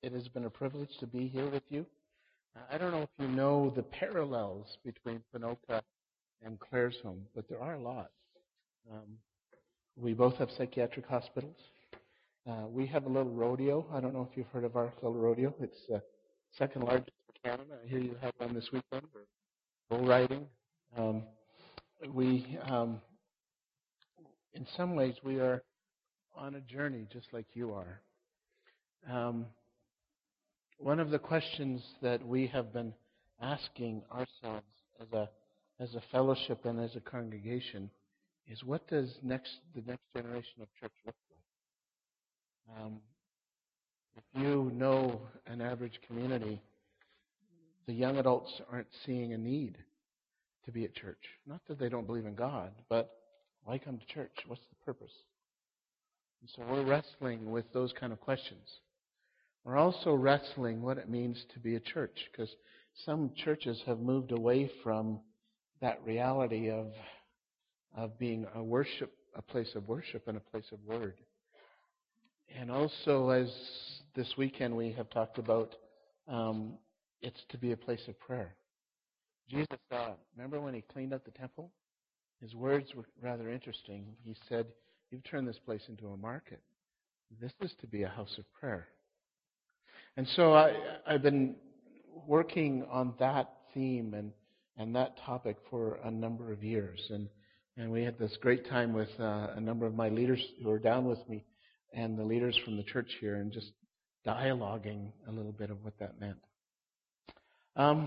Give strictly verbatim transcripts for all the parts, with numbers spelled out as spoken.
It has been a privilege to be here with you. Uh, I don't know if you know the parallels between Ponoka and Clare's home, but there are a lot. Um, we both have psychiatric hospitals. Uh, we have a little rodeo. I don't know if you've heard of our little rodeo. It's uh, second largest in Canada. I hear you have one this weekend for bull riding. Um, we, um, in some ways, we are on a journey just like you are. Um, one of the questions that we have been asking ourselves as a as a fellowship and as a congregation is, what does next the next generation of church look like? Um, if you know an average community, the young adults aren't seeing a need to be at church. Not that they don't believe in God, but why come to church? What's the purpose? And so we're wrestling with those kind of questions. We're also wrestling what it means to be a church, because some churches have moved away from that reality of of being a worship, a place of worship and a place of word. And also, as this weekend we have talked about, um, it's to be a place of prayer. Jesus, uh, remember when he cleaned up the temple? His words were rather interesting. He said, "You've turned this place into a market. This is to be a house of prayer." And so I, I've been working on that theme and, and that topic for a number of years. And, and we had this great time with uh, a number of my leaders who are down with me and the leaders from the church here, and just dialoguing a little bit of what that meant. Um,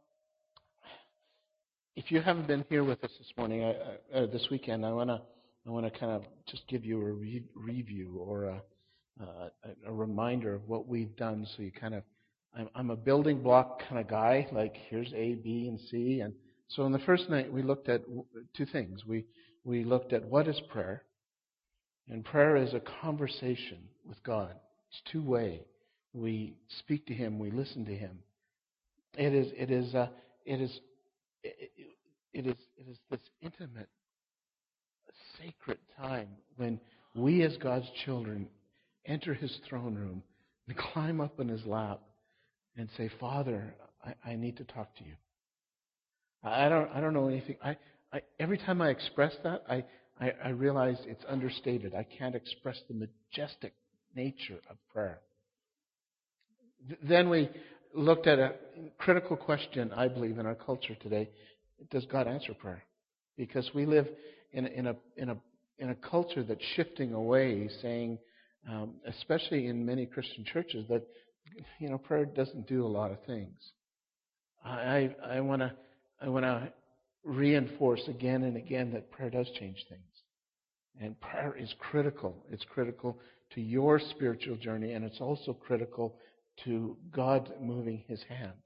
if you haven't been here with us this morning, I, uh, this weekend, I want to I want to kind of just give you a re- review or a Uh, a, a reminder of what we've done, so you kind of, I'm, I'm a building block kind of guy, like here's A, B, and C. And so on the first night, we looked at two things. We, we looked at what is prayer, and prayer is a conversation with God. It's two-way. We speak to Him, we listen to Him. It is, it is, uh, it is, it, it is, it is this intimate, sacred time when we as God's children enter His throne room and climb up in His lap and say, "Father, I, I need to talk to you." I don't, I don't know anything. I, I, every time I express that, I, I, I realize it's understated. I can't express the majestic nature of prayer. Th- then we looked at a critical question, I believe, in our culture today: does God answer prayer? Because we live in, in a in a in a culture that's shifting away, saying, Um, especially in many Christian churches, that you know prayer doesn't do a lot of things. I I want to I want to reinforce again and again that prayer does change things, and prayer is critical. It's critical to your spiritual journey, and it's also critical to God moving His hand.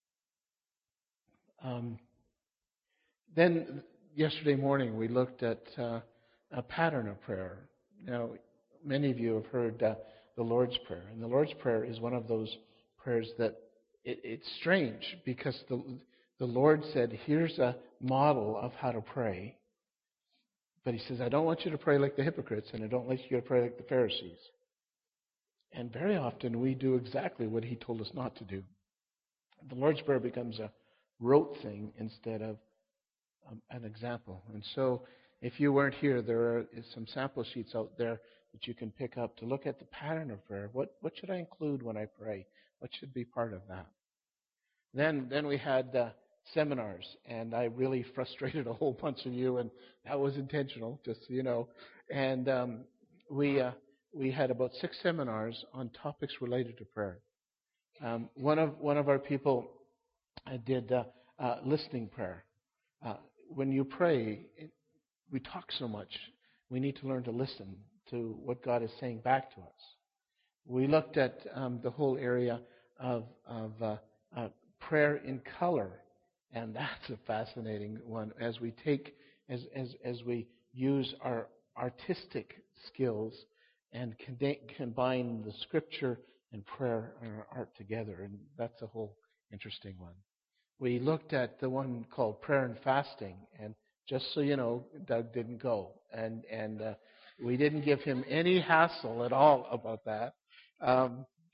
Um, then yesterday morning we looked at uh, a pattern of prayer. Now, many of you have heard uh, the Lord's Prayer. And the Lord's Prayer is one of those prayers that it, it's strange, because the, the Lord said, here's a model of how to pray. But He says, I don't want you to pray like the hypocrites, and I don't want you to pray like the Pharisees. And very often we do exactly what He told us not to do. The Lord's Prayer becomes a rote thing instead of um, an example. And so if you weren't here, there are some sample sheets out there that you can pick up to look at the pattern of prayer. What what should I include when I pray? What should be part of that? Then then we had uh, seminars, and I really frustrated a whole bunch of you, and that was intentional, just so you know. And um, we uh, we had about six seminars on topics related to prayer. Um, one of one of our people uh, did uh, uh, listening prayer. Uh, when you pray, it, we talk so much. We need to learn to listen to what God is saying back to us. We looked at um, the whole area of, of uh, uh, prayer in color, and that's a fascinating one. As we take, as as as we use our artistic skills and con- combine the Scripture and prayer and our art together, and that's a whole interesting one. We looked at the one called prayer and fasting, and just so you know, Doug didn't go, and and uh, we didn't give him any hassle at all about that. Um,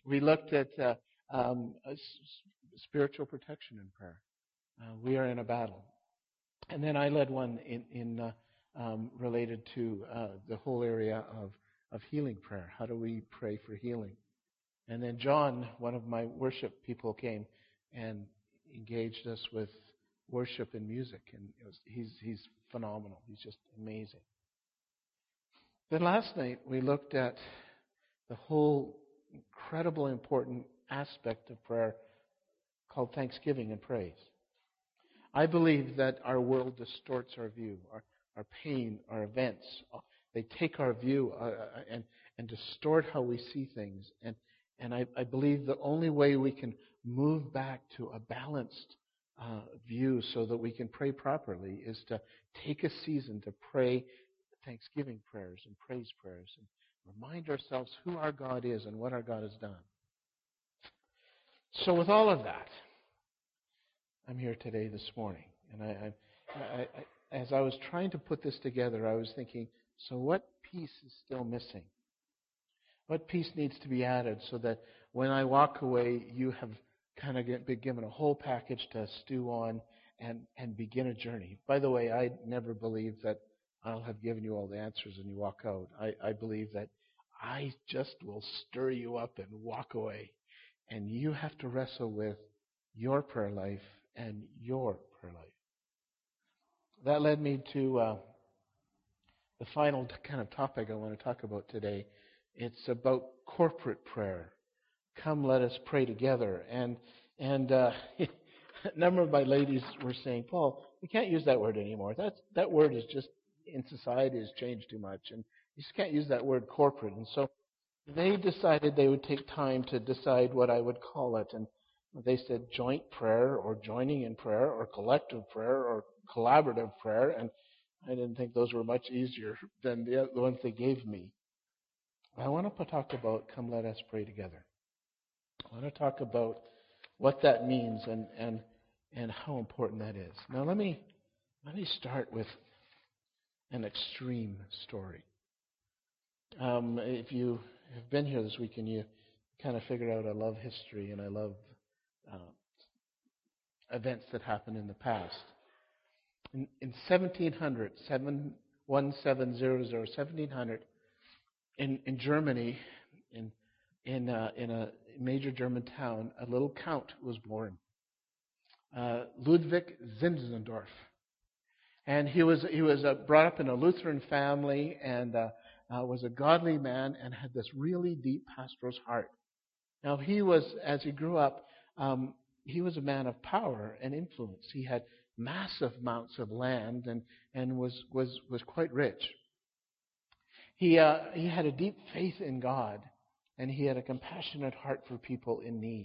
We looked at uh, um, uh, s- spiritual protection in prayer. Uh, we are in a battle. And then I led one in, in uh, um, related to uh, the whole area of, of healing prayer. How do we pray for healing? And then John, one of my worship people, came and engaged us with worship and music. And it was, he's, he's phenomenal. He's just amazing. Then last night we looked at the whole incredible important aspect of prayer called thanksgiving and praise. I believe that our world distorts our view, our, our pain, our events. They take our view uh, and, and distort how we see things. And, and I, I believe the only way we can move back to a balanced uh, view so that we can pray properly is to take a season to pray thanksgiving prayers and praise prayers and remind ourselves who our God is and what our God has done. So with all of that, I'm here today this morning. And I, I, I, I, as I was trying to put this together, I was thinking, so what piece is still missing? What piece needs to be added so that when I walk away, you have kind of been given a whole package to stew on and, and begin a journey? By the way, I never believe that I'll have given you all the answers and you walk out. I, I believe that I just will stir you up and walk away. And you have to wrestle with your prayer life and your prayer life. That led me to uh, the final kind of topic I want to talk about today. It's about corporate prayer. Come, let us pray together. And and uh, a number of my ladies were saying, Paul, we can't use that word anymore. That's, that word is just, in society, has changed too much. And you just can't use that word corporate. And so they decided they would take time to decide what I would call it. And they said joint prayer or joining in prayer or collective prayer or collaborative prayer. And I didn't think those were much easier than the, the ones they gave me. I want to talk about come let us pray together. I want to talk about what that means and, and, and how important that is. Now let me, let me start with an extreme story. Um, if you have been here this weekend, you kind of figured out I love history and I love uh, events that happened in the past. In, in seventeen hundred, seven one seven zero zero, seventeen hundred, in, in Germany, in in uh, in a major German town, a little count was born, uh, Ludwig Zinzendorf, and he was he was uh, brought up in a Lutheran family and uh, uh, was a godly man and had this really deep pastor's heart. Now he was, as he grew up, um, he was a man of power and influence. He had massive amounts of land and and was was was quite rich. He uh, he had a deep faith in God, and he had a compassionate heart for people in need.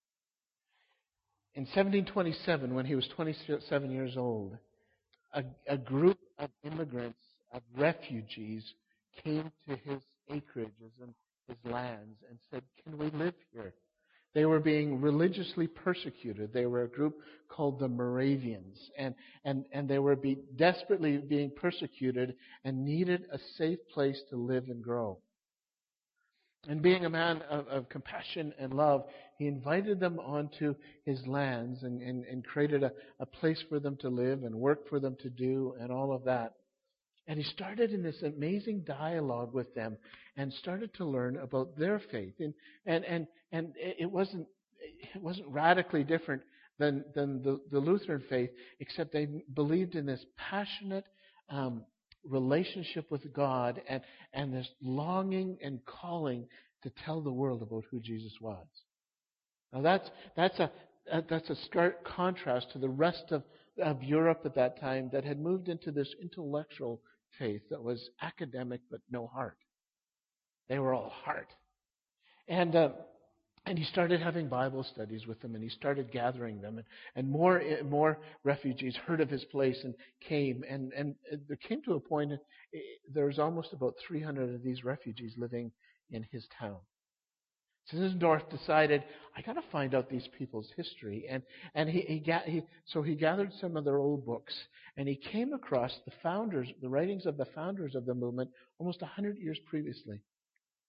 In seventeen twenty-seven, when he was twenty-seven years old, a, a group of immigrants, of refugees, came to his acreages and his lands and said, "Can we live here?" They were being religiously persecuted. They were a group called the Moravians, and and and they were be, desperately being persecuted and needed a safe place to live and grow. And being a man of, of compassion and love, he invited them onto his lands and, and, and created a, a place for them to live and work for them to do and all of that. And he started in this amazing dialogue with them and started to learn about their faith. And and and, and it wasn't it wasn't radically different than, than the, the Lutheran faith, except they believed in this passionate um, relationship with God and, and this longing and calling to tell the world about who Jesus was. Now that's that's a that's a stark contrast to the rest of, of Europe at that time that had moved into this intellectual faith that was academic but no heart. They were all heart. And uh, and he started having Bible studies with them, and he started gathering them, and, and more more refugees heard of his place and came, and and there came to a point there was almost about three hundred of these refugees living in his town. Zinzendorf decided, I got to find out these people's history, and and he, he, got, he so he gathered some of their old books, and he came across the founders, the writings of the founders of the movement, almost a hundred years previously.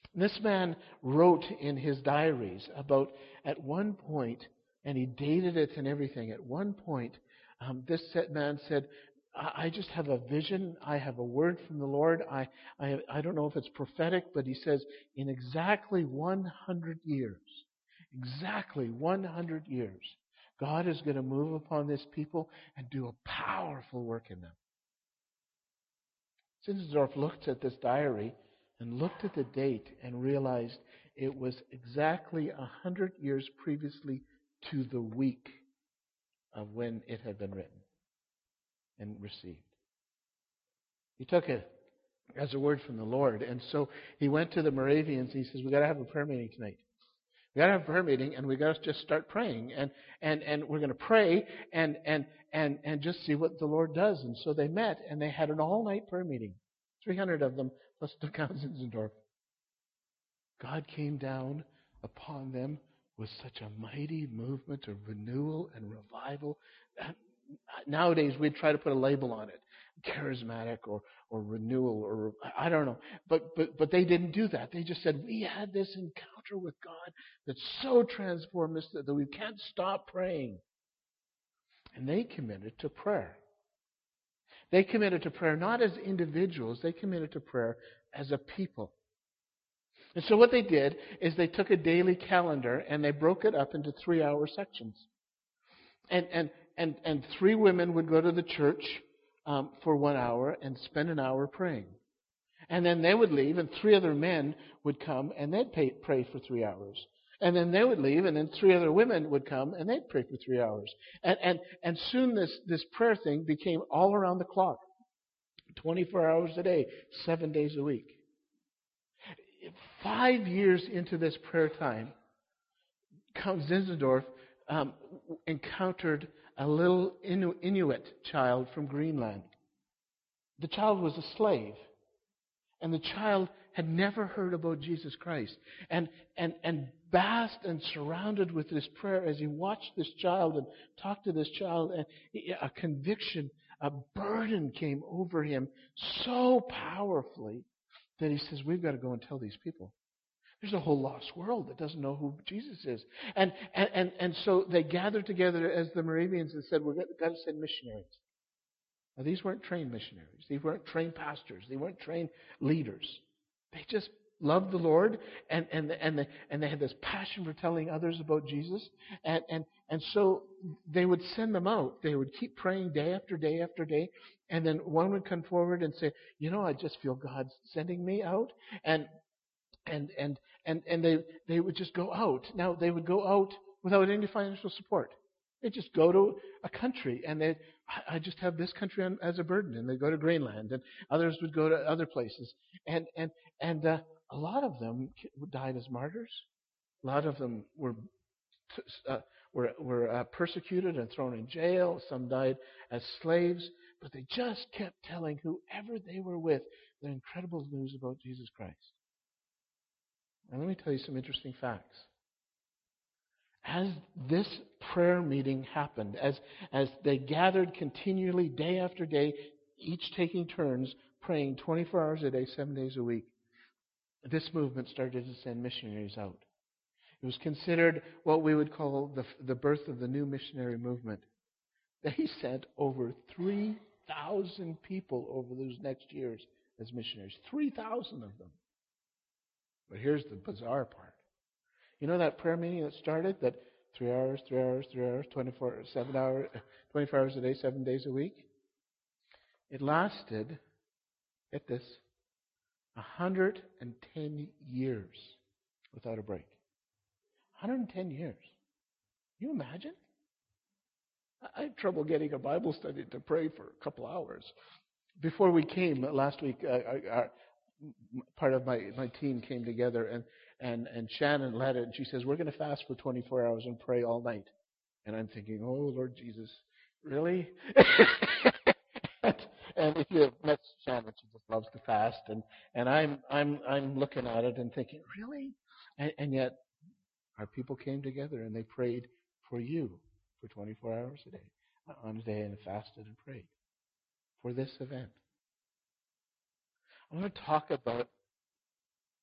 This man wrote in his diaries about at one point, and he dated it and everything. At one point, um, this man said, I I just have a vision. I have a word from the Lord. I, I, I don't know if it's prophetic, but he says, in exactly one hundred years, exactly one hundred years, God is going to move upon this people and do a powerful work in them. Zinzendorf looked at this diary and looked at the date and realized it was exactly a hundred years previously to the week of when it had been written and received. He took it as a word from the Lord, and so he went to the Moravians and he says, "We got to have a prayer meeting tonight. We got to have a prayer meeting, and we got to just start praying, and and and we're going to pray and and and and just see what the Lord does." And so they met and they had an all-night prayer meeting, three hundred of them plus Count Zinzendorf. God came down upon them with such a mighty movement of renewal and revival. Nowadays, we'd try to put a label on it, charismatic or, or renewal, or I don't know. But, but, but they didn't do that. They just said, we had this encounter with God that so transformed us that we can't stop praying. And they committed to prayer. They committed to prayer not as individuals, they committed to prayer as a people. And so what they did is they took a daily calendar and they broke it up into three-hour sections. And and and and three women would go to the church um, for one hour and spend an hour praying. And then they would leave, and three other men would come and they'd pay, pray for three hours. And then they would leave, and then three other women would come and they'd pray for three hours. And and and soon this this prayer thing became all around the clock, twenty-four hours a day, seven days a week. Five years into this prayer time, Count Zinzendorf um, encountered a little Inu- Inuit child from Greenland. The child was a slave, and the child had never heard about Jesus Christ. And and and bathed and surrounded with this prayer as he watched this child and talked to this child, and a conviction, a burden came over him so powerfully that he says, we've got to go and tell these people. There's a whole lost world that doesn't know who Jesus is. And and, and, and so they gathered together as the Moravians and said, we've got to send missionaries. Now, these weren't trained missionaries. These weren't trained pastors. They weren't trained leaders. They just loved the Lord, and and and they, and they had this passion for telling others about Jesus. And, and, and so they would send them out. They would keep praying day after day after day. And then one would come forward and say, you know, I just feel God's sending me out. And And and and and they they would just go out. Now they would go out without any financial support. They just go to a country, and they I just have this country on, as a burden, and they go to Greenland, and others would go to other places, and and and uh, a lot of them died as martyrs. A lot of them were uh, were were uh, persecuted and thrown in jail. Some died as slaves, but they just kept telling whoever they were with the incredible news about Jesus Christ. And let me tell you some interesting facts. As this prayer meeting happened, as, as they gathered continually day after day, each taking turns, praying twenty-four hours a day, seven days a week, this movement started to send missionaries out. It was considered what we would call the, the birth of the new missionary movement. They sent over three thousand people over those next years as missionaries. three thousand of them. But here's the bizarre part. You know that prayer meeting that started, that three hours, three hours, three hours, twenty-four, seven hours, twenty-four hours a day, seven days a week? It lasted, get this, one hundred ten years without a break. one hundred ten years. Can you imagine? I had trouble getting a Bible study to pray for a couple hours. Before we came last week, uh, our, part of my, my team came together, and, and, and Shannon led it, and she says, we're going to fast for twenty-four hours and pray all night. And I'm thinking, oh, Lord Jesus, really? and, and if you have met Shannon, she just loves to fast. And, and I'm, I'm, I'm looking at it and thinking, really? And, and yet, our people came together and they prayed for you for twenty-four hours a day, on a day, and fasted and prayed for this event. I want to talk about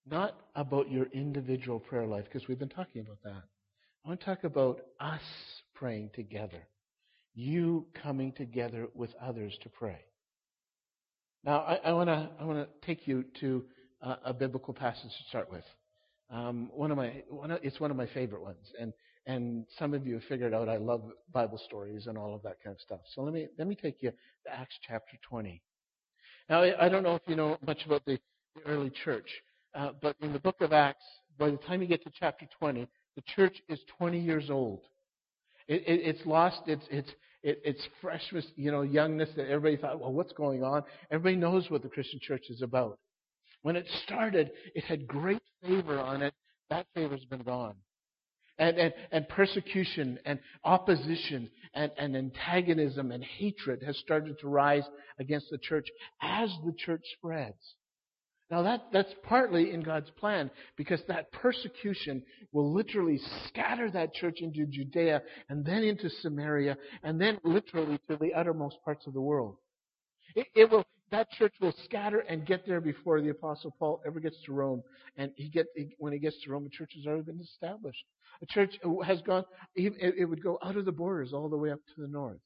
not about your individual prayer life, because we've been talking about that. I want to talk about us praying together. You coming together with others to pray. Now, I, I want to I want to take you to uh, a biblical passage to start with. Um, one of my one of, it's one of my favorite ones, and and some of you have figured out I love Bible stories and all of that kind of stuff. So let me let me take you to Acts chapter twenty. Now, I, I don't know if you know much about the, the early church, uh, but in the book of Acts, by the time you get to chapter twenty, the church is twenty years old. It, it, it's lost its its it, its freshness, you know, youngness that everybody thought, well, what's going on? Everybody knows what the Christian church is about. When it started, it had great favor on it. That favor's been gone. And, and, and persecution and opposition and, and antagonism and hatred has started to rise against the church as the church spreads. Now that, that's partly in God's plan, because that persecution will literally scatter that church into Judea and then into Samaria and then literally to the uttermost parts of the world. It, it will, that church will scatter and get there before the Apostle Paul ever gets to Rome. And he get, when he gets to Rome, the church has already been established. A church has gone, it, it would go out of the borders all the way up to the north.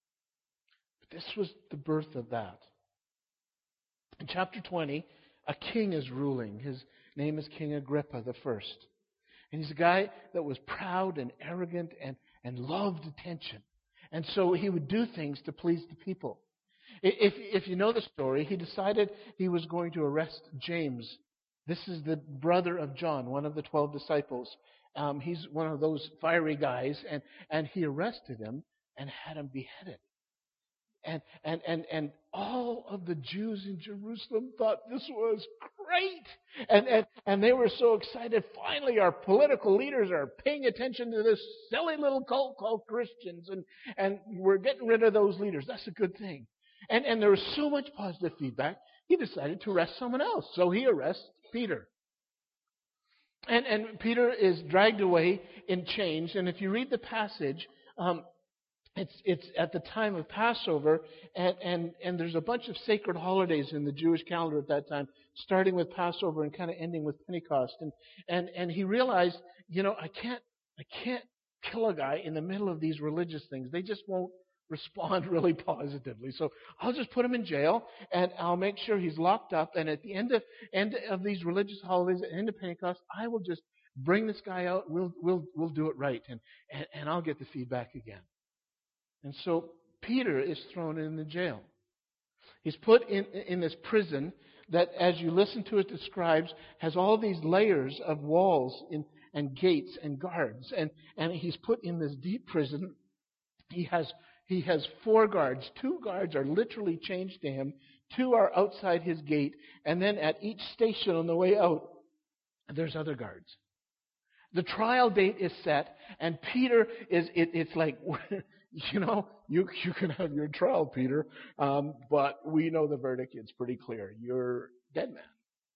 But this was the birth of that. In chapter twenty, a king is ruling. His name is King Agrippa the First. And he's a guy that was proud and arrogant and, and loved attention. And so he would do things to please the people. If, if you know the story, he decided he was going to arrest James. This is the brother of John, one of the twelve disciples. Um, he's one of those fiery guys, and, and he arrested him and had him beheaded. And, and, and, and all of the Jews in Jerusalem thought this was great. And, and, and they were so excited. Finally, our political leaders are paying attention to this silly little cult called Christians. And, and we're getting rid of those leaders. That's a good thing. And, and there was so much positive feedback, he decided to arrest someone else. So he arrests Peter. And, and Peter is dragged away in chains. And if you read the passage, um, It's it's at the time of Passover, and, and, and there's a bunch of sacred holidays in the Jewish calendar at that time, starting with Passover and kind of ending with Pentecost. And and and he realized, you know, I can't I can't kill a guy in the middle of these religious things. They just won't respond really positively. So I'll just put him in jail, and I'll make sure he's locked up. And at the end of end of these religious holidays, at the end of Pentecost, I will just bring this guy out. We'll we'll we'll do it right, and and, and I'll get the feedback again. And so Peter is thrown in the jail. He's put in, in this prison that, as you listen to it describes, has all these layers of walls in, and gates and guards. And, and he's put in this deep prison. He has, he has four guards. Two guards are literally chained to him. Two are outside his gate. And then at each station on the way out, there's other guards. The trial date is set, and Peter is, it, it's like, you know, you you can have your trial, Peter, um, but we know the verdict. It's pretty clear. You're dead man.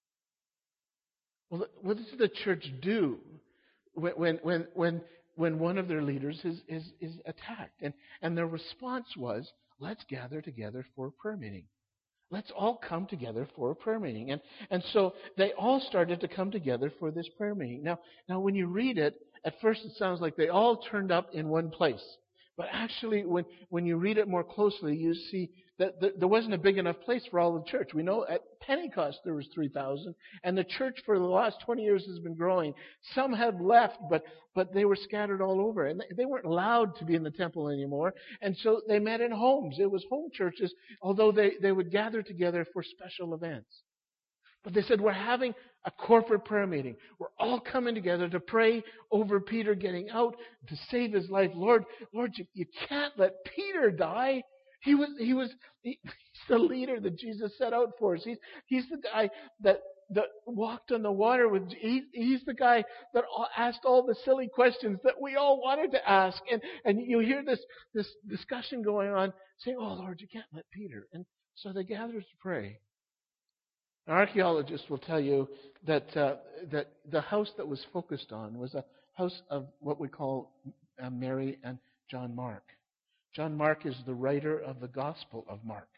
Well, what does the church do when when when when one of their leaders is is, is attacked? And and their response was, let's gather together for a prayer meeting. Let's all come together for a prayer meeting. And and so they all started to come together for this prayer meeting. Now, now when you read it, at first it sounds like they all turned up in one place. But actually, when, when you read it more closely, you see that th- there wasn't a big enough place for all the church. We know at Pentecost there was three thousand, and the church for the last twenty years has been growing. Some have left, but, but they were scattered all over, and they weren't allowed to be in the temple anymore, and so they met in homes. It was home churches, although they, they would gather together for special events. But they said, we're having a corporate prayer meeting. We're all coming together to pray over Peter getting out, to save his life. Lord, Lord, you, you can't let Peter die. He was, he was, he, he's the leader that Jesus set out for us. He's, he's the guy that, that walked on the water with, he, he's the guy that asked all the silly questions that we all wanted to ask. And, and you hear this, this discussion going on saying, oh Lord, you can't let Peter. And so they gather to pray. Archaeologists will tell you that uh, that the house that was focused on was a house of what we call uh, Mary and John Mark. John Mark is the writer of the Gospel of Mark.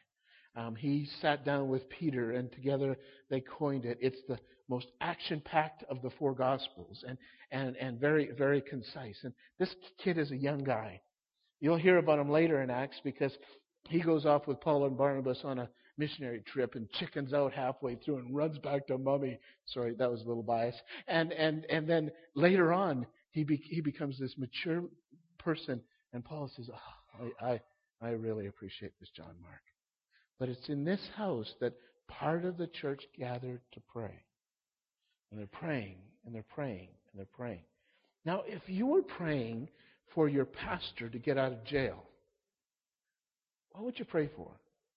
Um, he sat down with Peter, and together they coined it. It's the most action-packed of the four Gospels, and, and, and very, very concise. And this kid is a young guy. You'll hear about him later in Acts because he goes off with Paul and Barnabas on a missionary trip and chickens out halfway through and runs back to Mummy. Sorry, that was a little biased. And and and then later on, he be, he becomes this mature person, and Paul says, oh, I, I I really appreciate this, John Mark. But it's in this house that part of the church gathered to pray. And they're praying, and they're praying, and they're praying. Now, if you were praying for your pastor to get out of jail, what would you pray for?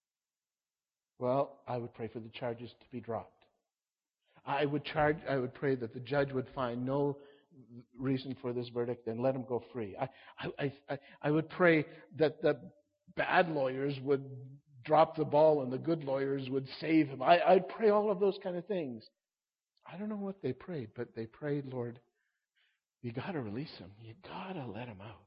Well, I would pray for the charges to be dropped. I would charge. I would pray that the judge would find no reason for this verdict and let him go free. I, I, I, I would pray that the bad lawyers would drop the ball and the good lawyers would save him. I, I'd pray all of those kind of things. I don't know what they prayed, but they prayed, Lord, you got to release him. You got to let him out.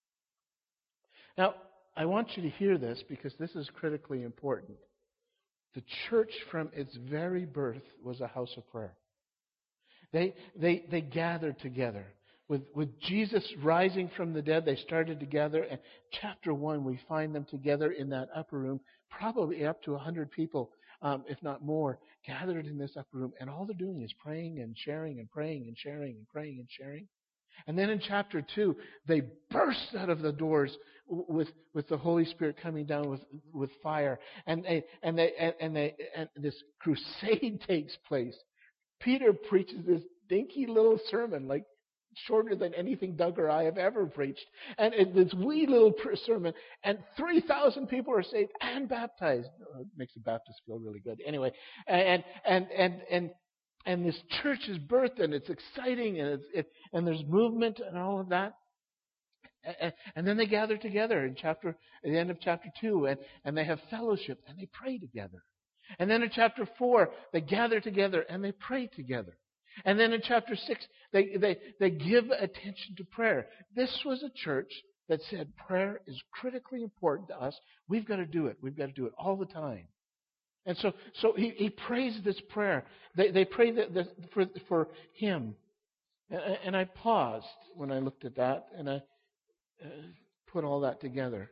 Now, I want you to hear this because this is critically important. The church from its very birth was a house of prayer. They they they gathered together. With with Jesus rising from the dead, they started together. And chapter one, we find them together in that upper room, probably up to a hundred people, um, if not more, gathered in this upper room. And all they're doing is praying and sharing and praying and sharing and praying and sharing. And then in chapter two, they burst out of the doors with with the Holy Spirit coming down with with fire, and they and they and, and they and this crusade takes place. Peter preaches this dinky little sermon, like shorter than anything Doug or I have ever preached, and it, this wee little sermon, and three thousand people are saved and baptized. Oh, it makes the Baptists feel really good. Anyway, and and and and. And this church is birthed, and it's exciting, and it's, it, and there's movement and all of that. And, and then they gather together in chapter, at the end of chapter two, and, and they have fellowship, and they pray together. And then in chapter four, they gather together and they pray together. And then in chapter six, they, they, they give attention to prayer. This was a church that said prayer is critically important to us. We've got to do it. We've got to do it all the time. And so, so he, he prays this prayer. They, they pray the, the, for, for him. And, and I paused when I looked at that, and I uh, put all that together.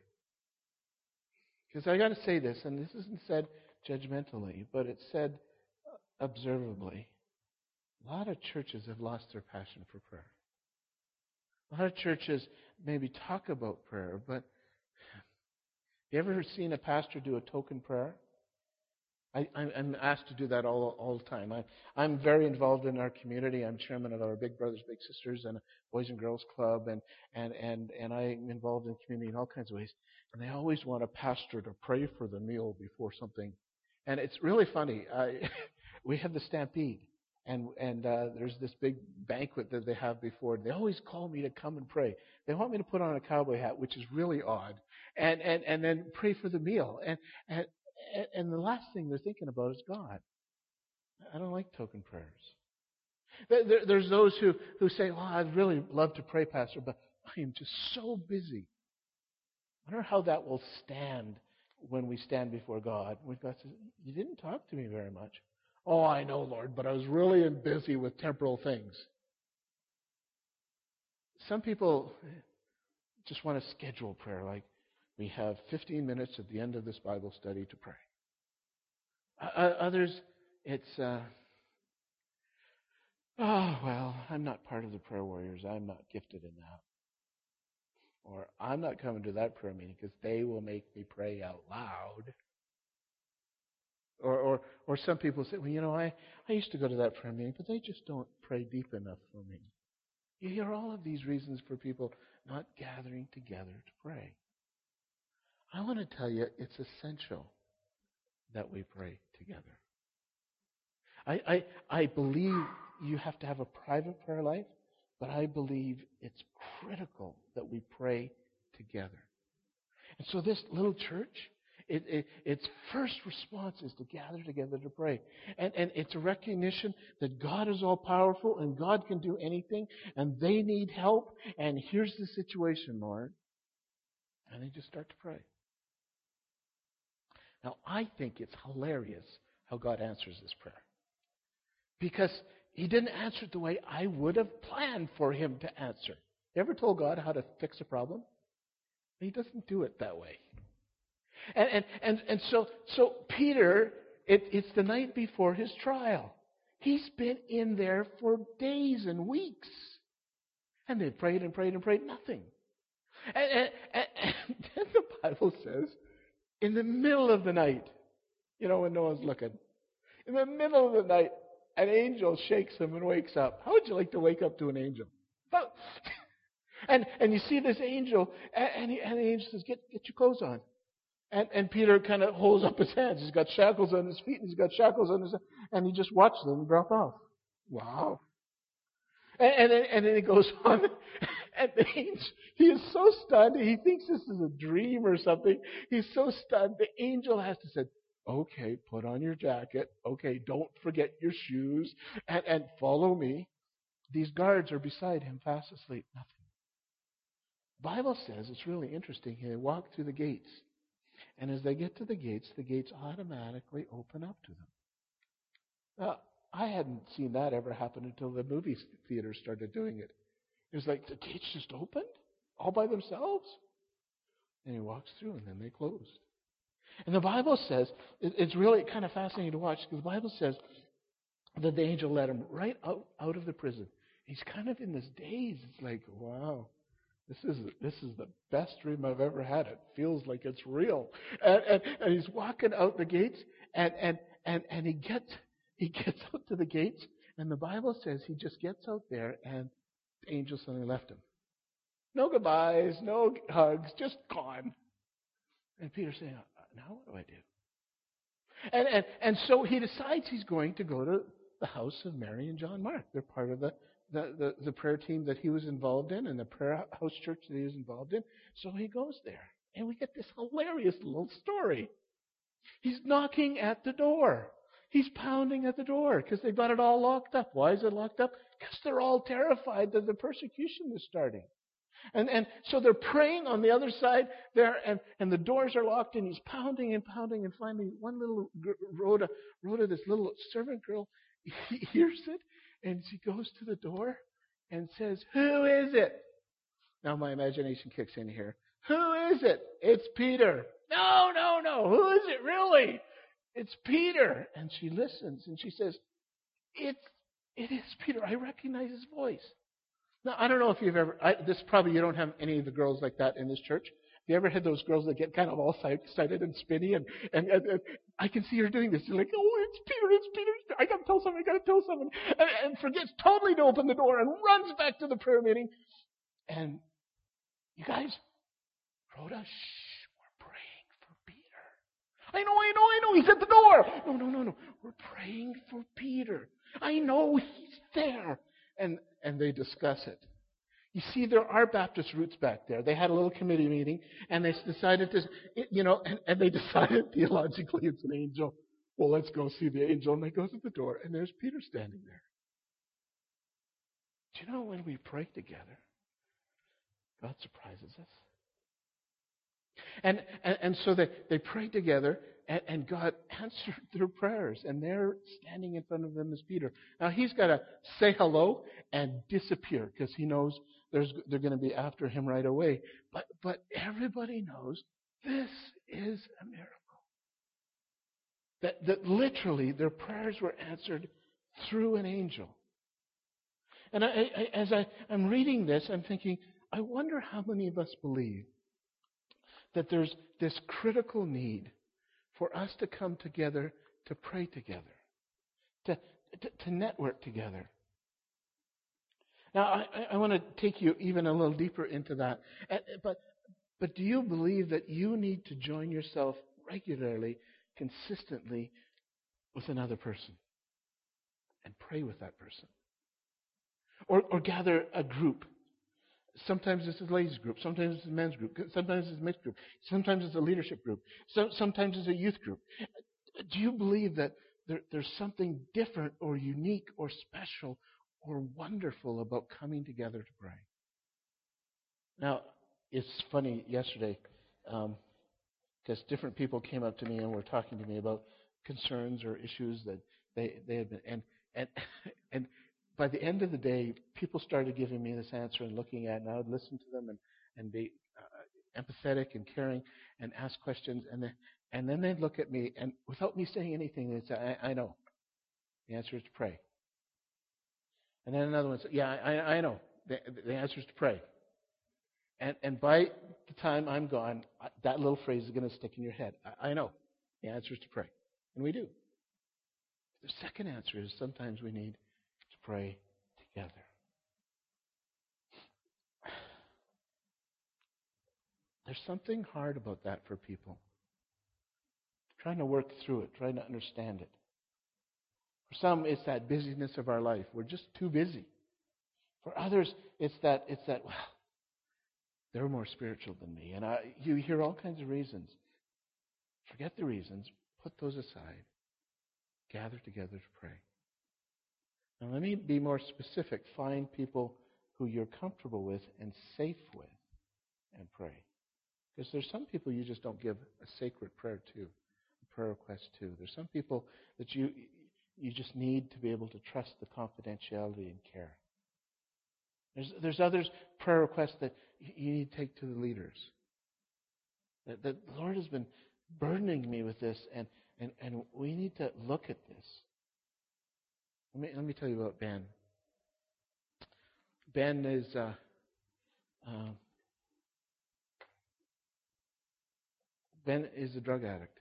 Because I got to say this, and this isn't said judgmentally, but it's said observably. A lot of churches have lost their passion for prayer. A lot of churches maybe talk about prayer, but you ever seen a pastor do a token prayer? I, I'm asked to do that all all the time. I, I'm very involved in our community. I'm chairman of our Big Brothers Big Sisters and a Boys and Girls Club, and and and and I'm involved in the community in all kinds of ways. And they always want a pastor to pray for the meal before something. And it's really funny. I, we have the Stampede, and and uh, there's this big banquet that they have before. They always call me to come and pray. They want me to put on a cowboy hat, which is really odd, and and and then pray for the meal. And and And the last thing they're thinking about is God. I don't like token prayers. There's those who, who say, well, I'd really love to pray, Pastor, but I am just so busy. I wonder how that will stand when we stand before God. When God says, you didn't talk to me very much. Oh, I know, Lord, but I was really busy with temporal things. Some people just want to schedule prayer, like, we have fifteen minutes at the end of this Bible study to pray. Uh, others, it's, uh, oh, well, I'm not part of the prayer warriors. I'm not gifted in that. Or I'm not coming to that prayer meeting because they will make me pray out loud. Or, or, or some people say, well, you know, I, I used to go to that prayer meeting, but they just don't pray deep enough for me. You hear all of these reasons for people not gathering together to pray. I want to tell you, it's essential that we pray together. I, I, I believe you have to have a private prayer life, but I believe it's critical that we pray together. And so this little church, it, it, its first response is to gather together to pray. And, and it's a recognition that God is all-powerful and God can do anything, and they need help, and here's the situation, Lord. And they just start to pray. Now, I think it's hilarious how God answers this prayer. Because he didn't answer it the way I would have planned for him to answer. You ever told God how to fix a problem? He doesn't do it that way. And and and, and so so Peter, it, it's the night before his trial. He's been in there for days and weeks. And they prayed and prayed and prayed, nothing. And, and, and, and then the Bible says, in the middle of the night, you know, when no one's looking, in the middle of the night, an angel shakes him and wakes up. How would you like to wake up to an angel? But, and and you see this angel, and, and, he, and the angel says, get, get your clothes on. And, and Peter kind of holds up his hands. He's got shackles on his feet, and he's got shackles on his hands, and he just watches them drop off. Wow. And, and, then, and then it goes on, and the angel, he is so stunned. He thinks this is a dream or something. He's so stunned. The angel has to say, okay, put on your jacket. Okay, don't forget your shoes, and, and follow me. These guards are beside him, fast asleep. Nothing. The Bible says, it's really interesting, they walk through the gates. And as they get to the gates, the gates automatically open up to them. Now, I hadn't seen that ever happen until the movie theater started doing it. It was like the gates just opened all by themselves. And he walks through, and then they closed. And the Bible says, it's really kind of fascinating to watch, because the Bible says that the angel led him right out, out of the prison. He's kind of in this daze. It's like, wow. This is this is the best dream I've ever had. It feels like it's real. And, and, and he's walking out the gates, and, and, and, and he gets he gets out to the gates, and the Bible says he just gets out there, and the angel suddenly left him. No goodbyes, no hugs, just gone. And Peter's saying, now what do I do? And, and and so he decides he's going to go to the house of Mary and John Mark. They're part of the The, the, the prayer team that he was involved in and the prayer house church that he was involved in. So he goes there. And we get this hilarious little story. He's knocking at the door. He's pounding at the door because they've got it all locked up. Why is it locked up? Because they're all terrified that the persecution is starting. And and so they're praying on the other side there, and, and the doors are locked, and he's pounding and pounding, and finally one little Rhoda, Rhoda, this little servant girl, he hears it, and she goes to the door and says, who is it? Now my imagination kicks in here. Who is it? It's Peter. No, no, no. Who is it really? It's Peter. And she listens and she says, it's, it is Peter. I recognize his voice. Now, I don't know if you've ever, I, this probably you don't have any of the girls like that in this church. Have you ever had those girls that get kind of all excited and spinny? And, and, and, and I can see her doing this. You're like, oh, it's Peter, it's Peter. I got to tell someone, I got to tell someone. And, and forgets totally to open the door and runs back to the prayer meeting. And you guys, Rhoda, shh, we're praying for Peter. I know, I know, I know. He's at the door. No, no, no, no. We're praying for Peter. I know he's there. And, and they discuss it. You see, there are Baptist roots back there. They had a little committee meeting, and they decided to, you know, and, and they decided theologically it's an angel. Well, let's go see the angel. And they go to the door, and there's Peter standing there. Do you know when we pray together, God surprises us? And and, and so they, they prayed together, and, and God answered their prayers. And there, standing in front of them, is Peter. Now, he's got to say hello and disappear because he knows there's, they're going to be after him right away. But but everybody knows this is a miracle. That, that literally their prayers were answered through an angel. And I, I, as I, I'm reading this, I'm thinking, I wonder how many of us believe that there's this critical need for us to come together to pray together, to, to, to network together. Now, I, I want to take you even a little deeper into that. But, but do you believe that you need to join yourself regularly, consistently with another person and pray with that person? Or, or gather a group. Sometimes it's a ladies group. Sometimes it's a men's group. Sometimes it's a mixed group. Sometimes it's a leadership group. So, sometimes it's a youth group. Do you believe that there, there's something different or unique or special or wonderful about coming together to pray? Now, it's funny. Yesterday, um, because different people came up to me and were talking to me about concerns or issues that they, they had been, and, and, and by the end of the day, people started giving me this answer and looking at it, and I would listen to them and, and be uh, empathetic and caring and ask questions, and then, and then they'd look at me, and without me saying anything, they'd say, I, I know. The answer is to pray. And then another one said, yeah, I, I know. The, the answer is to pray. And, and by the time I'm gone, that little phrase is going to stick in your head. I, I know. The answer is to pray. And we do. The second answer is sometimes we need to pray together. There's something hard about that for people. Trying to work through it, trying to understand it. For some, it's that busyness of our life. We're just too busy. For others, it's that, it's that, well, they're more spiritual than me. And I, you hear all kinds of reasons. Forget the reasons. Put those aside. Gather together to pray. Now, let me be more specific. Find people who you're comfortable with and safe with and pray. Because there's some people you just don't give a sacred prayer to, a prayer request to. There's some people that you you just need to be able to trust the confidentiality and care. There's, there's others, prayer requests that you need to take to the leaders. That, that the Lord has been burdening me with this, and, and, and we need to look at this. Let me, let me tell you about Ben. Ben is uh, uh, Ben is a drug addict.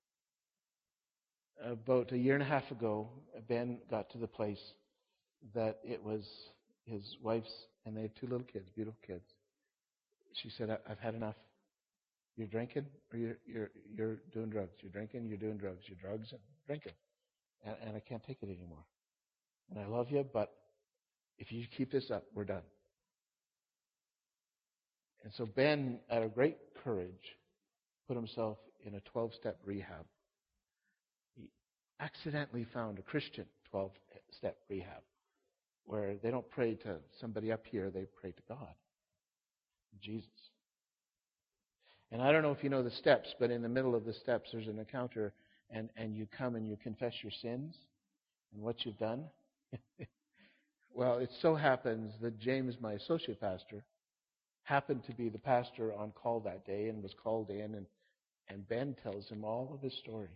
About a year and a half ago, Ben got to the place that it was his wife's, and they have two little kids, beautiful kids. She said, I've had enough. You're drinking or you're, you're, you're doing drugs. You're drinking, you're doing drugs. You're drugs and drinking. And, and I can't take it anymore. And I love you, but if you keep this up, we're done. And so Ben, out of great courage, put himself in a twelve-step rehab. He accidentally found a Christian twelve-step rehab where they don't pray to somebody up here, they pray to God, Jesus. And I don't know if you know the steps, but in the middle of the steps there's an encounter, and, and you come and you confess your sins and what you've done. Well, it so happens that James, my associate pastor, happened to be the pastor on call that day and was called in, and, and Ben tells him all of his story.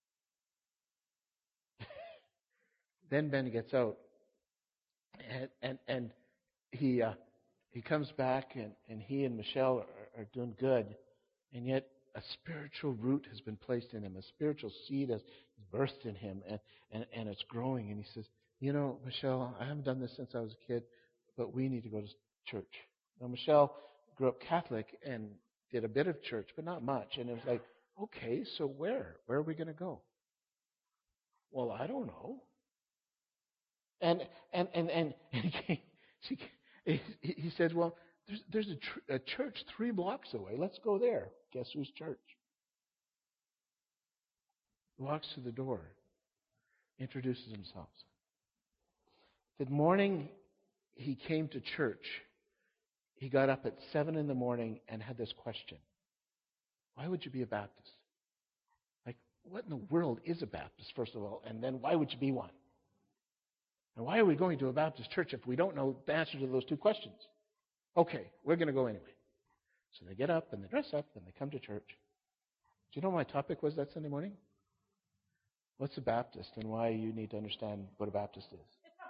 Then Ben gets out, and and, and he uh, he comes back, and, and he and Michelle are, are doing good, and yet a spiritual root has been placed in him. A spiritual seed has birthed in him, and, and, and it's growing. And he says, you know, Michelle, I haven't done this since I was a kid, but we need to go to church. Now, Michelle grew up Catholic and did a bit of church, but not much. And it was like, okay, so where? Where are we going to go? Well, I don't know. And and and and, and he, came, she, he, he said, well, there's, there's a, tr- a church three blocks away. Let's go there. Guess whose church? He walks to the door, introduces himself. The morning he came to church, he got up at seven in the morning and had this question. Why would you be a Baptist? Like, what in the world is a Baptist, first of all? And then why would you be one? And why are we going to a Baptist church if we don't know the answer to those two questions? Okay, we're going to go anyway. So they get up and they dress up and they come to church. Do you know what my topic was that Sunday morning? What's a Baptist and why you need to understand what a Baptist is?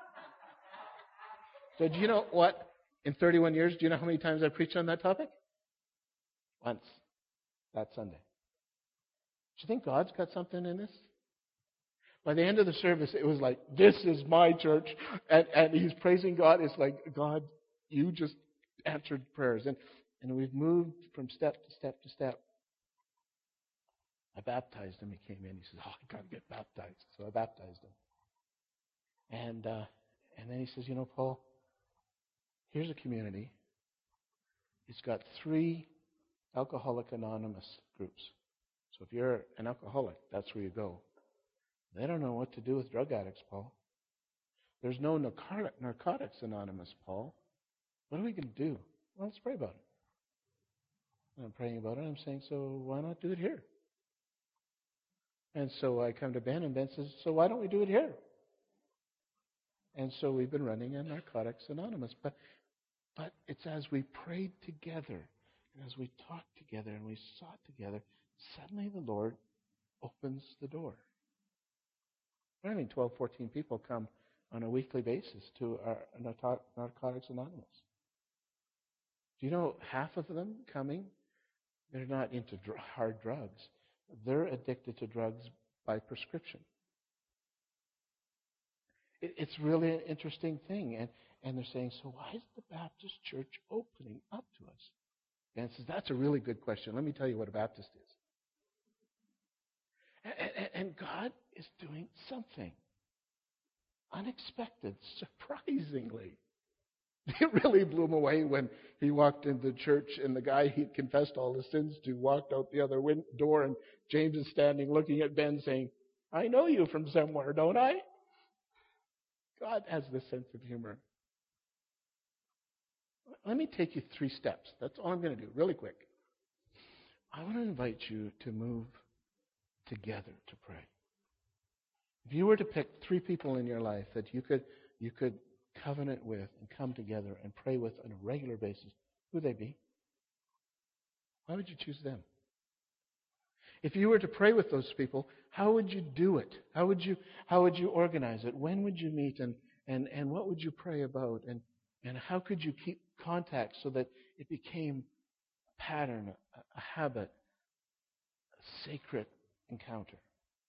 So do you know what? In thirty-one years, do you know how many times I preached on that topic? Once. That Sunday. Do you think God's got something in this? By the end of the service, it was like, this is my church. And, and he's praising God. It's like, God, you just answered prayers. And, and we've moved from step to step to step. I baptized him. He came in. He says, oh, I got to get baptized. So I baptized him. And, uh, and then he says, you know, Paul, here's a community. It's got three Alcoholic Anonymous groups. So if you're an alcoholic, that's where you go. They don't know what to do with drug addicts, Paul. There's no Narcotics Anonymous, Paul. What are we going to do? Well, let's pray about it. And I'm praying about it. I'm saying, so why not do it here? And so I come to Ben, and Ben says, so why don't we do it here? And so we've been running a Narcotics Anonymous. But but it's as we prayed together, and as we talked together, and we sought together, suddenly the Lord opens the door. I mean, twelve, fourteen people come on a weekly basis to our Narcotics Anonymous. Do you know half of them coming, they're not into dr- hard drugs. They're addicted to drugs by prescription. It, it's really an interesting thing. And, and they're saying, so why is the Baptist church opening up to us? Ben says, that's a really good question. Let me tell you what a Baptist is. And, and, and God is doing something unexpected, surprisingly. It really blew him away when he walked into church and the guy he'd confessed all his sins to walked out the other win- door, and James is standing looking at Ben saying, I know you from somewhere, don't I? God has this sense of humor. Let me take you three steps. That's all I'm going to do, really quick. I want to invite you to move together to pray. If you were to pick three people in your life that you could you could covenant with and come together and pray with on a regular basis, who would they be? Why would you choose them? If you were to pray with those people, how would you do it? How would you how would you organize it? When would you meet, and and, and what would you pray about? And and how could you keep contact so that it became a pattern, a, a habit, a sacred encounter?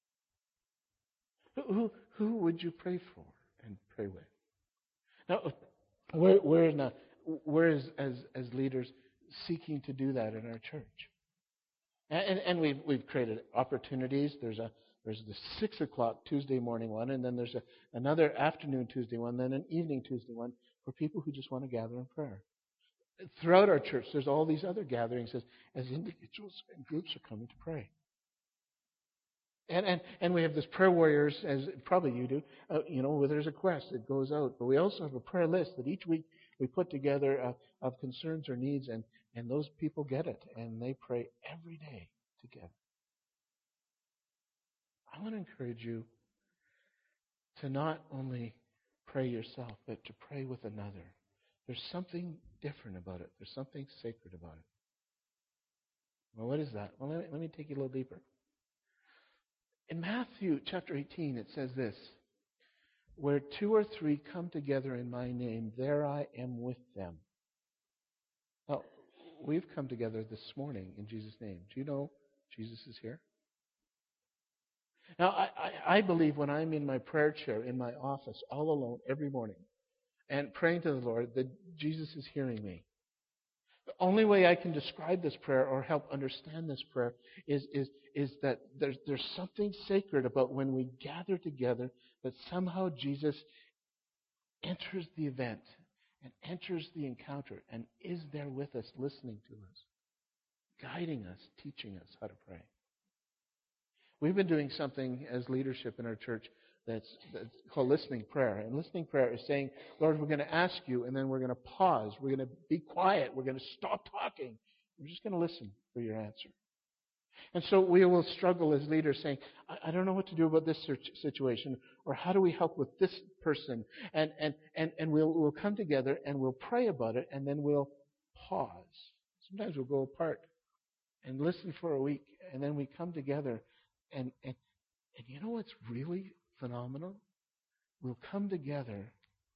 Who, who who would you pray for and pray with? Now, we're, we're, not, we're as, as, as leaders seeking to do that in our church. And, and we've, we've created opportunities. There's a there's the six o'clock Tuesday morning one, and then there's a, another afternoon Tuesday one, then an evening Tuesday one for people who just want to gather in prayer. Throughout our church, there's all these other gatherings as, as individuals and groups are coming to pray. And, and and we have this prayer warriors, as probably you do, uh, you know, where there's a quest that goes out. But we also have a prayer list that each week we put together uh, of concerns or needs, and, and those people get it, and they pray every day together. I want to encourage you to not only pray yourself, but to pray with another. There's something different about it. There's something sacred about it. Well, what is that? Well, let me, let me take you a little deeper. In Matthew chapter eighteen, it says this, where two or three come together in my name, there I am with them. Now, we've come together this morning in Jesus' name. Do you know Jesus is here? Now, I, I, I believe when I'm in my prayer chair in my office all alone every morning and praying to the Lord that Jesus is hearing me. The only way I can describe this prayer or help understand this prayer is, is, is that there's, there's something sacred about when we gather together, that somehow Jesus enters the event and enters the encounter and is there with us, listening to us, guiding us, teaching us how to pray. We've been doing something as leadership in our church that's, that's called listening prayer. And listening prayer is saying, Lord, we're going to ask you, and then we're going to pause. We're going to be quiet. We're going to stop talking. We're just going to listen for your answer. And so we will struggle as leaders saying, I, I don't know what to do about this situation, or how do we help with this person? And, and, and, and we'll, we'll come together and we'll pray about it, and then we'll pause. Sometimes we'll go apart and listen for a week, and then we come together. And, and, and you know what's really phenomenal? We'll come together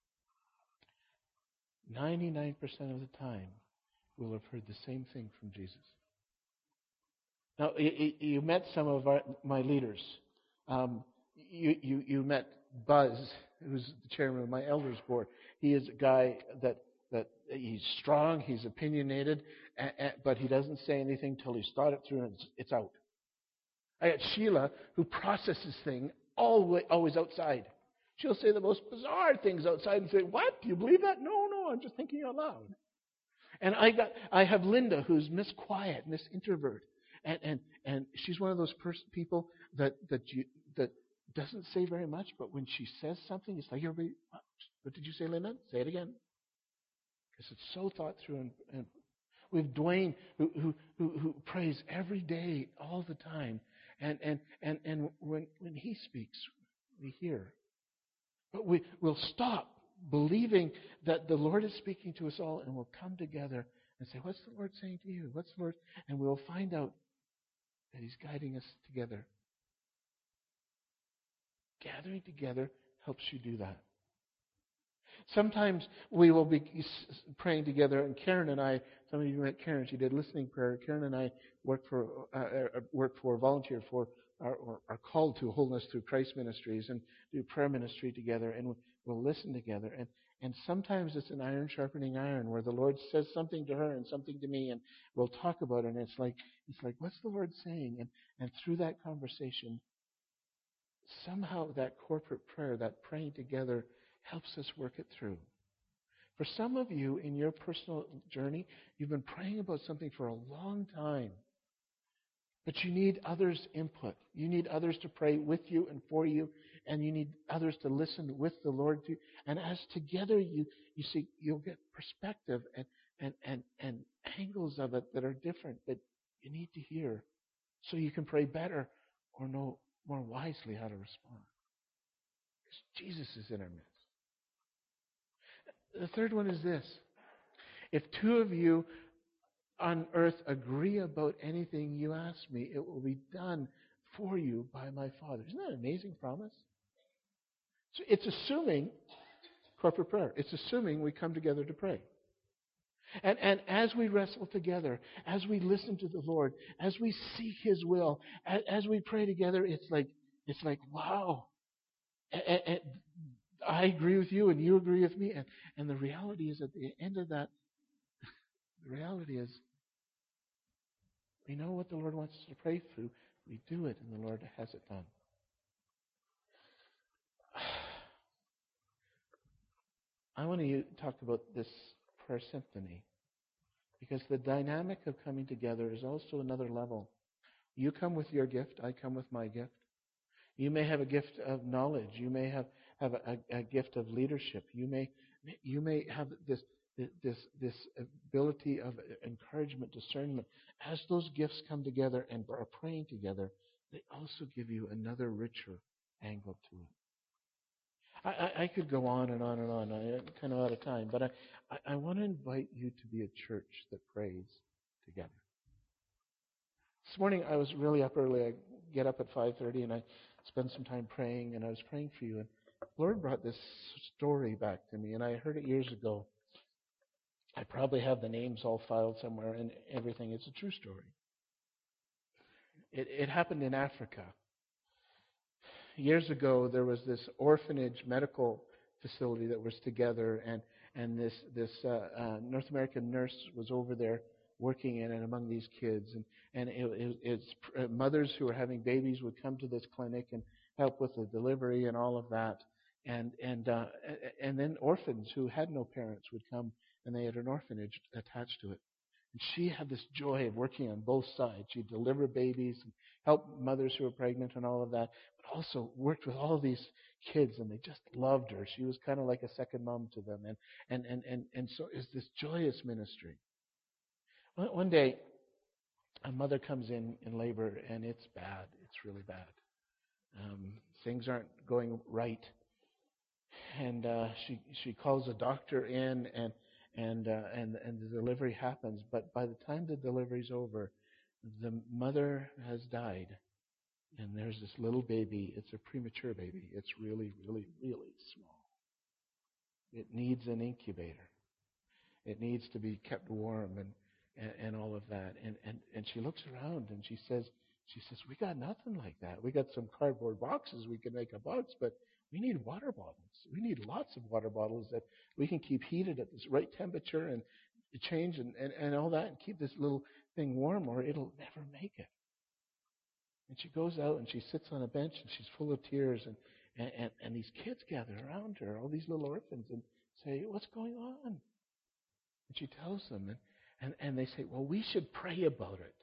ninety-nine percent of the time, we'll have heard the same thing from Jesus. Now, you, you met some of our, my leaders. Um, you, you, you met Buzz, who's the chairman of my elders board. He is a guy that, that he's strong, he's opinionated, but he doesn't say anything till he's thought it through and it's, it's out. I got Sheila, who processes things always, always outside. She'll say the most bizarre things outside and say, what? Do you believe that? No, no, I'm just thinking out loud. And I got, I have Linda, who's Miss Quiet, Miss Introvert. And, and, and she's one of those pers- people that, that, you, that doesn't say very much, but when she says something, it's like everybody, what did you say, Linda? Say it again. Because it's so thought through. And, and We have Dwayne who, who, who, who prays every day, all the time. And, and, and, and when, when he speaks, we hear. But we, we'll stop believing that the Lord is speaking to us all, and we'll come together and say, what's the Lord saying to you? What's the Lord? And we'll find out that He's guiding us together. Gathering together helps you do that. Sometimes we will be praying together, and Karen and I, some of you met Karen, she did listening prayer. Karen and I work for, uh, work for, volunteer for, our, or are called to Holiness Through Christ Ministries and do prayer ministry together, and we'll listen together. And, and sometimes it's an iron sharpening iron, where the Lord says something to her and something to me, and we'll talk about it. And it's like, it's like, what's the Lord saying? And and through that conversation, somehow that corporate prayer, that praying together, helps us work it through. For some of you in your personal journey, you've been praying about something for a long time. But you need others' input. You need others to pray with you and for you. And you need others to listen with the Lord to. And as together you, you see, you'll get perspective and, and, and, and angles of it that are different that you need to hear. So you can pray better or know more wisely how to respond. Because Jesus is in our midst. The third one is this. If two of you on earth agree about anything you ask me, it will be done for you by my Father. Isn't that an amazing promise? So it's assuming corporate prayer. It's assuming we come together to pray. And, and as we wrestle together, as we listen to the Lord, as we seek His will, as, as we pray together, it's like, it's like, wow. And, and I agree with you and you agree with me. And, and the reality is, at the end of that, the reality is, we know what the Lord wants us to pray through. We do it, and the Lord has it done. I want to talk about this prayer symphony, because the dynamic of coming together is also another level. You come with your gift. I come with my gift. You may have a gift of knowledge. You may have, have a, a gift of leadership. You may you may have this this this ability of encouragement, discernment. As those gifts come together and are praying together, they also give you another richer angle to it. I, I, I could go on and on and on. I'm kind of out of time, but I, I, I want to invite you to be a church that prays together. This morning I was really up early. I get up at five thirty and I spend some time praying, and I was praying for you. And the Lord brought this story back to me, and I heard it years ago. I probably have the names all filed somewhere and everything. It's a true story. It, it happened in Africa. Years ago, there was this orphanage medical facility that was together, and, and this, this uh, uh, North American nurse was over there working in and among these kids. And, and it, it, it's uh, mothers who were having babies would come to this clinic and help with the delivery and all of that. And, and, uh, and then orphans who had no parents would come, and they had an orphanage attached to it. And she had this joy of working on both sides. She'd deliver babies and help mothers who were pregnant and all of that, but also worked with all of these kids, and they just loved her. She was kind of like a second mom to them. And, and, and, and, and so it's this joyous ministry. One day, a mother comes in in labor, and it's bad. It's really bad. Um, things aren't going right. And uh, she she calls a doctor in, and and uh, and and the delivery happens. But by the time the delivery's over, the mother has died, and there's this little baby. It's a premature baby. It's really, really, really small. It needs an incubator. It needs to be kept warm and and, and all of that. And, and and she looks around and she says she says we got nothing like that. We got some cardboard boxes. We can make a box, but we need water bottles. We need lots of water bottles that we can keep heated at this right temperature and change and, and, and all that, and keep this little thing warm, or it'll never make it. And she goes out and she sits on a bench and she's full of tears, and, and, and, and these kids gather around her, all these little orphans, and say, what's going on? And she tells them, and, and, and they say, well, we should pray about it.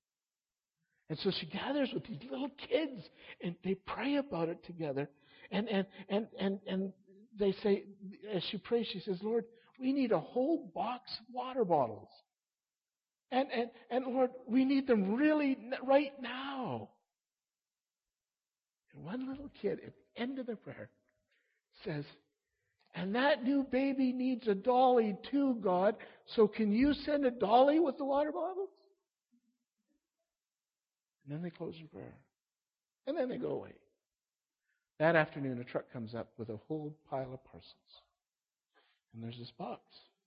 And so she gathers with these little kids, and they pray about it together. And and and and, and they say, as she prays, she says, Lord, we need a whole box of water bottles. And, and, and Lord, we need them really n- right now. And one little kid at the end of the prayer says, and that new baby needs a dolly too, God, so can you send a dolly with the water bottles? And then they close in prayer. And then they go away. That afternoon, a truck comes up with a whole pile of parcels. And there's this box.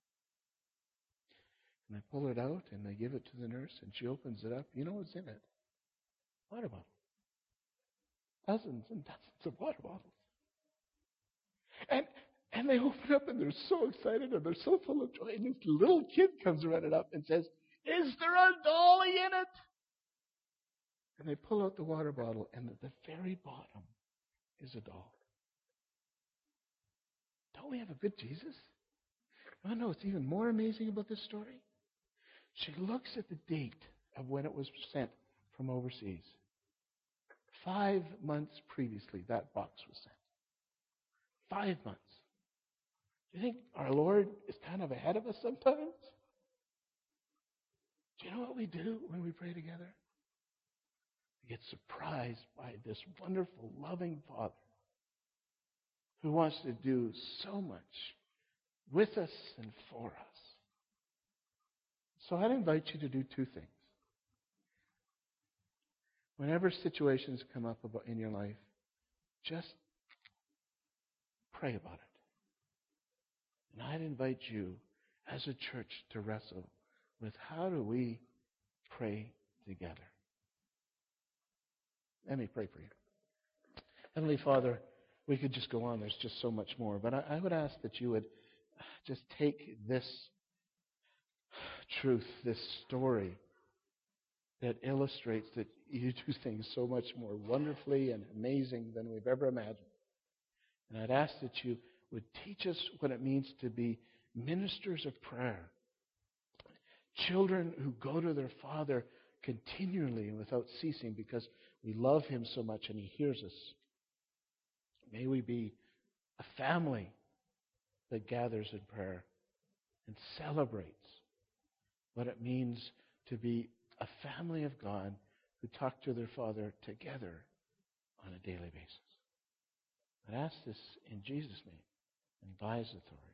And they pull it out and they give it to the nurse, and she opens it up. You know what's in it? Water bottle. Dozens and dozens of water bottles. And and they open up and they're so excited and they're so full of joy. And this little kid comes running up and says, is there a dolly in it? And they pull out the water bottle, and at the very bottom is a doll. Don't we have a good Jesus? I know what's even more amazing about this story. She looks at the date of when it was sent from overseas. Five months previously, that box was sent. Five months. Do you think our Lord is kind of ahead of us sometimes? Do you know what we do when we pray together? We get surprised by this wonderful, loving Father who wants to do so much with us and for us. So I'd invite you to do two things. Whenever situations come up about in your life, just pray about it. And I'd invite you as a church to wrestle with how do we pray together. Let me pray for you. Heavenly Father, we could just go on. There's just so much more. But I, I would ask that you would just take this truth, this story that illustrates that you do things so much more wonderfully and amazing than we've ever imagined. And I'd ask that you would teach us what it means to be ministers of prayer. Children who go to their Father continually and without ceasing because we love Him so much and He hears us. May we be a family that gathers in prayer and celebrates what it means to be a family of God who talk to their Father together on a daily basis. I ask this in Jesus' name and by His authority.